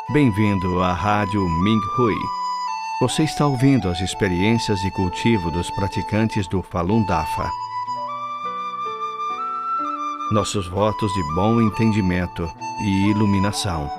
Bem-vindo à Rádio Minhui. Você está ouvindo as experiências de cultivo dos praticantes do Falun Dafa. Nossos votos de bom entendimento e iluminação.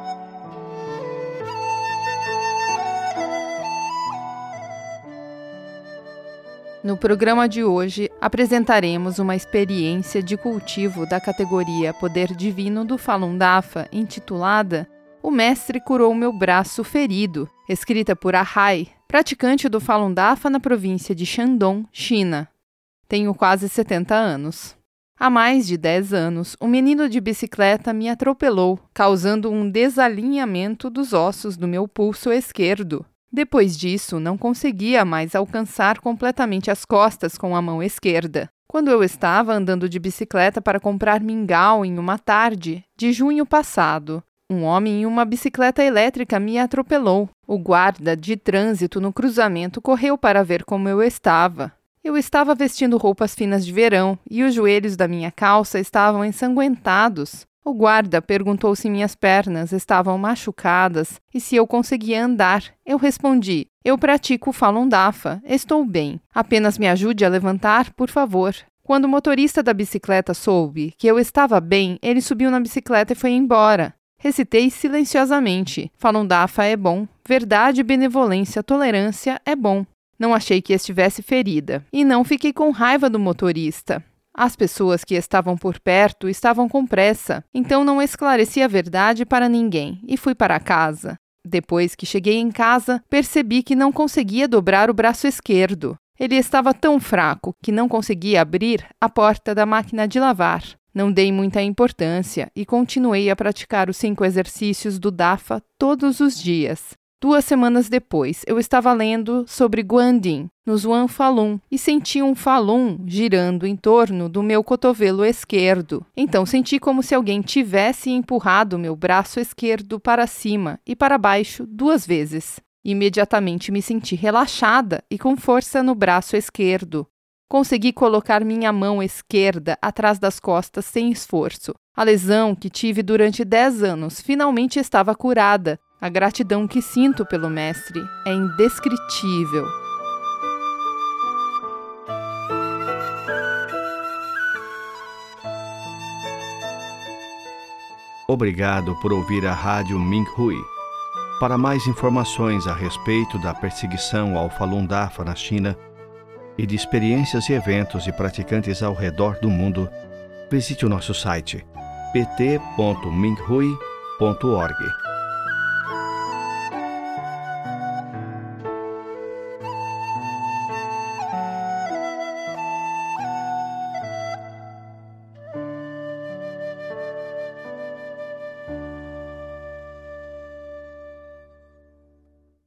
No programa de hoje, apresentaremos uma experiência de cultivo da categoria Poder Divino do Falun Dafa, intitulada O Mestre Curou Meu Braço Ferido, escrita por Ahai, praticante do Falun Dafa na província de Shandong, China. Tenho quase 70 anos. Há mais de 10 anos, um menino de bicicleta me atropelou, causando um desalinhamento dos ossos do meu pulso esquerdo. Depois disso, não conseguia mais alcançar completamente as costas com a mão esquerda. Quando eu estava andando de bicicleta para comprar mingau em uma tarde de junho passado, um homem em uma bicicleta elétrica me atropelou. O guarda de trânsito no cruzamento correu para ver como eu estava. Eu estava vestindo roupas finas de verão e os joelhos da minha calça estavam ensanguentados. O guarda perguntou se minhas pernas estavam machucadas e se eu conseguia andar. Eu respondi: eu pratico Falun Dafa, estou bem. Apenas me ajude a levantar, por favor. Quando o motorista da bicicleta soube que eu estava bem, ele subiu na bicicleta e foi embora. Recitei silenciosamente: Falun Dafa é bom, verdade, benevolência, tolerância é bom. Não achei que estivesse ferida e não fiquei com raiva do motorista. As pessoas que estavam por perto estavam com pressa, então não esclareci a verdade para ninguém e fui para casa. Depois que cheguei em casa, percebi que não conseguia dobrar o braço esquerdo. Ele estava tão fraco que não conseguia abrir a porta da máquina de lavar. Não dei muita importância e continuei a praticar os 5 exercícios do Dafa todos os dias. 2 semanas depois, eu estava lendo sobre Guanding, no Zhuang Falun, e senti um Falun girando em torno do meu cotovelo esquerdo. Então senti como se alguém tivesse empurrado meu braço esquerdo para cima e para baixo 2 vezes. Imediatamente me senti relaxada e com força no braço esquerdo. Consegui colocar minha mão esquerda atrás das costas sem esforço. A lesão que tive durante 10 anos finalmente estava curada. A gratidão que sinto pelo mestre é indescritível. Obrigado por ouvir a Rádio Minhui. Para mais informações a respeito da perseguição ao Falun Dafa na China e de experiências e eventos de praticantes ao redor do mundo, visite o nosso site pt.minhui.org.